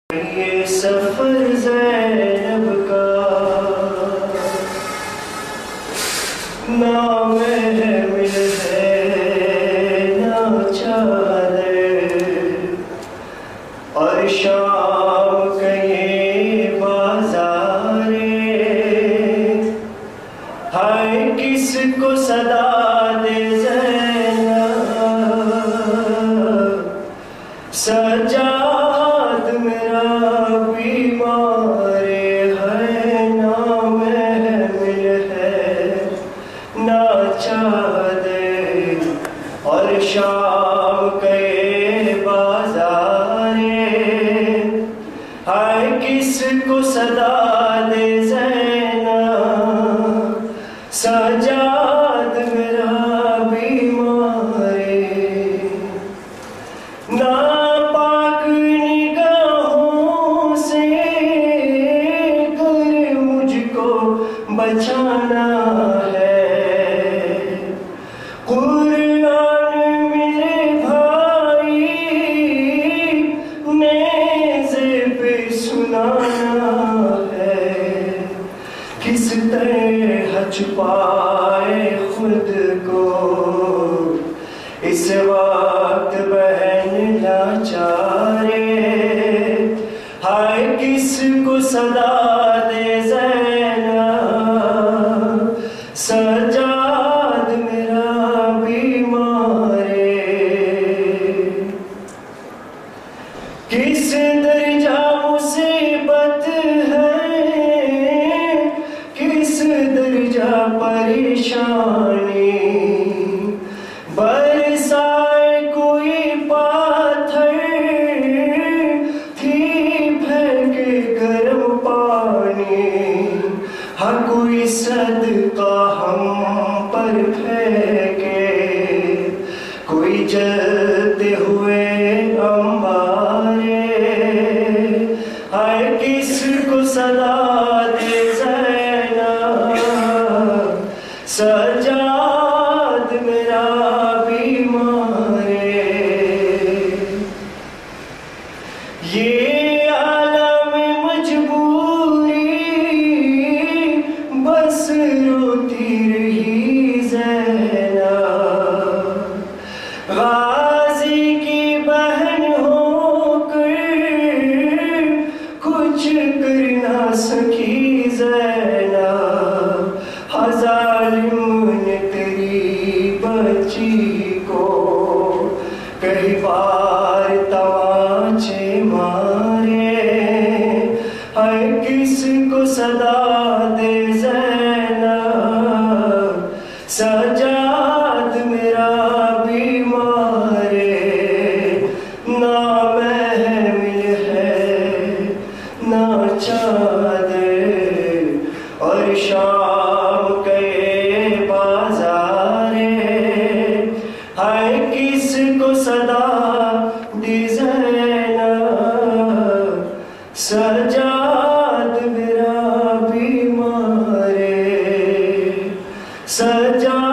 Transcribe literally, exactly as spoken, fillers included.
ये सफर ज़ैनब का ना महमिल है ना चादर, और शाम के ये बाज़ारे हाय किसको सदा दे ज़ैनब। सजाद मेरा बीमार है, ना महमिल है ना चादर, और शाम के बाज़ारे हाय किसको सदा दे ज़ैनब। सजाद मेरा बीमार ना बचाना है। कुरान मेरे भाई नेज़े पे सुनाना है। किस तरह छुपाए खुद को इस वक्त बहन लाचारे, हाय किसको सदा दे ज़ैनब। सजाद मेरा बीमार किस दर्जा मुसीबत है, किस दर्जा परेशानी। बरसाए कोई पाथर थी फेंके गर्म पानी, हाँ कोई सदका हम पर फेंके, कोई जलते हुए अंबारे, हाय किसको सदा दे ज़ैनब। सजाद मेरा बीमार ये आलम मजबूरी बस रोती रही ज़ैनब। गाजी की बहन होकर कुछ कर ना सकी ज़ैनब। जालिम ने तेरी बच्ची को कई बार तमाचे मारे, हाय किसको सदा दे ज़ैनब। सजाद मेरा बीमार ना महमिल है ना चादर, और शाम के बाज़ारे हाय किसको सदा दे ज़ैनब। सजाद मेरा बीमार सजा